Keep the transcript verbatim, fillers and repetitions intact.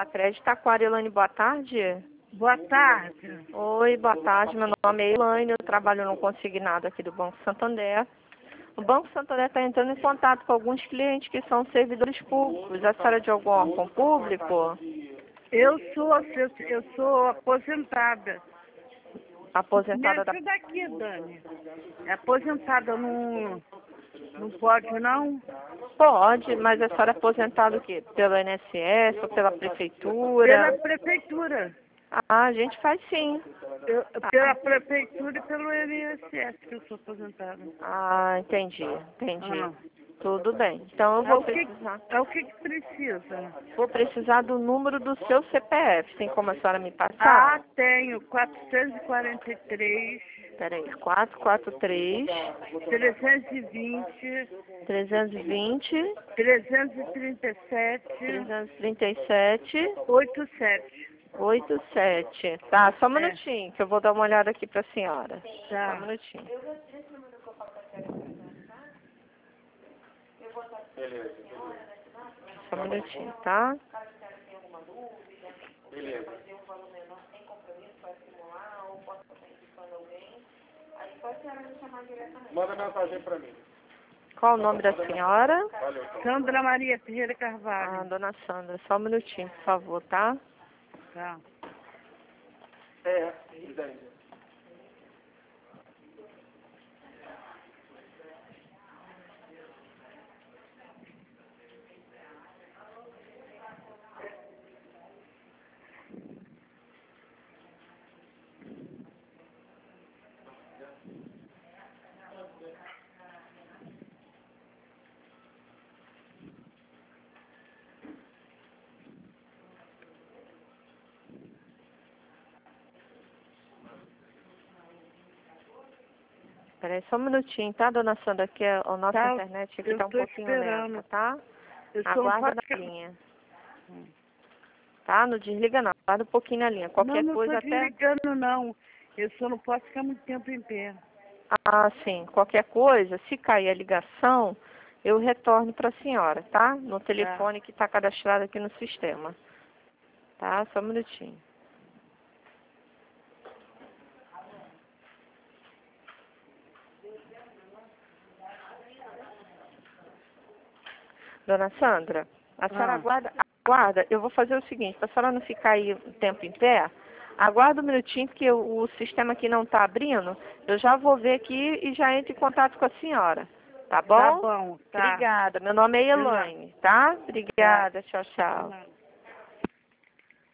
Pacred, Taquara. Elaine, boa tarde. Boa tarde. Oi, boa tarde. Meu nome é Elaine, eu trabalho no consignado aqui do Banco Santander. O Banco Santander está entrando em contato com alguns clientes que são servidores públicos. A senhora é de algum órgão público? Eu sou, eu sou aposentada. Aposentada da... Me ajuda aqui, Dani. É aposentada, não, não pode, não? Pode, mas a senhora é aposentada o quê? Pelo I N S S ou pela prefeitura? Pela prefeitura. Ah, a gente faz sim. Eu, pela prefeitura e pelo I N S S que eu sou aposentada. Ah, entendi, entendi. Ah. Tudo bem. Então eu É vou o que, precisar. é o que, que precisa? Vou precisar do número do seu C P F. Tem como a senhora me Ah, passar? tenho quatrocentos e quarenta e três, Peraí, quatro quatro três, trezentos e vinte, trezentos e vinte, trezentos e trinta e sete, trezentos e trinta e sete, oitenta e sete. oitenta e sete. Tá, só um É. minutinho, que eu vou dar uma olhada aqui pra senhora. Tá. Só um minutinho. Só um minutinho, tá? Beleza. Manda mensagem pra mim. Qual o nome da senhora? Valeu. Sandra Maria Ferreira Ah, Carvalho. dona Sandra, só um minutinho, por favor, tá? Tá. É, entende. Peraí, só um minutinho, tá, dona Sandra? Que a a nossa Tá, internet aqui eu tá um tô pouquinho esperando. lenta, tá? Eu só não Aguarda posso... na linha. Tá? Não desliga não, aguarda um pouquinho na linha. Qualquer Não, não coisa estou até... desligando, não. Eu só não posso ficar muito tempo em pé. Ah, sim. Qualquer coisa, se cair a ligação, eu retorno para a senhora, tá? No telefone que está cadastrado aqui no sistema. Tá? Só um minutinho. Dona Sandra, a senhora Ah. aguarda, aguarda, eu vou fazer o seguinte, para a senhora não ficar aí um tempo em pé, aguarda um minutinho, porque o, o sistema aqui não está abrindo, eu já vou ver aqui e já entro em contato com a senhora, tá bom? Tá bom, tá. Obrigada, meu nome é Elaine, tá? Obrigada, tchau, tchau.